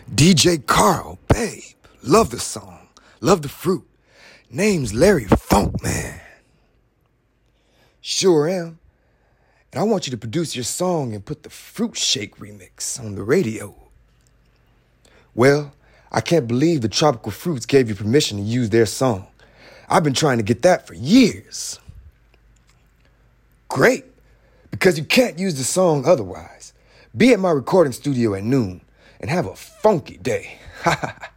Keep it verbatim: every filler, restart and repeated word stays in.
D J Carl, babe, love the song, love the fruit. Name's Larry Funk, man. Sure am. And I want you to produce your song and put the Fruit Shake remix on the radio. Well, I can't believe the Tropical Fruits gave you permission to use their song. I've been trying to get that for years. Great, because you can't use the song otherwise. Be at my recording studio at noon and have a funky day. Ha ha ha.